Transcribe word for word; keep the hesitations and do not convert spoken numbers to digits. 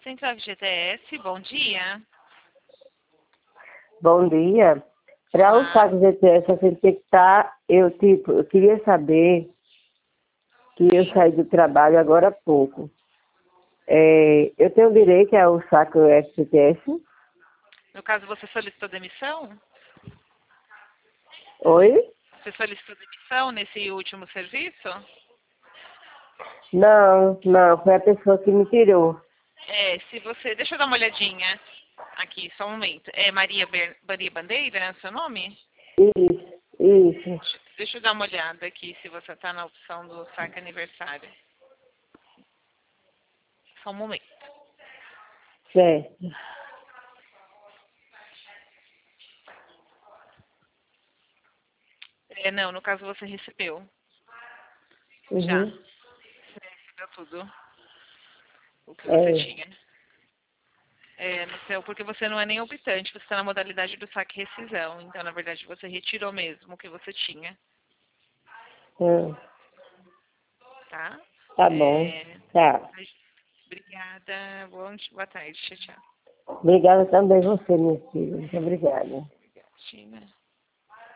Central F G T S, bom dia. Bom dia. Para o Olá. saco G T S, assim, tem que estar, eu, tipo, eu queria saber que eu saí do trabalho agora há pouco. É, eu tenho direito ao saco F G T S? No caso, você solicitou demissão? Oi? Você solicitou demissão nesse último serviço? Não, não, foi a pessoa que me tirou. É, se você... Deixa eu dar uma olhadinha aqui, só um momento. É Maria, Ber... Maria Bandeira, seu nome? Isso, isso. Deixa eu dar uma olhada aqui se você está na opção do saque aniversário. Só um momento. Certo. É, não, no caso você recebeu. Já. Uhum. Você recebeu tudo o que você É. tinha. É, no seu, porque você não é nem optante, você está na modalidade do saque rescisão. Então, na verdade, você retirou mesmo o que você tinha, Hum, tá? tá bom. É, Tá. obrigada. Bom, di- boa tarde. Tchau, tchau. Obrigada também você, minha filha. Muito obrigada. Obrigada, Tina.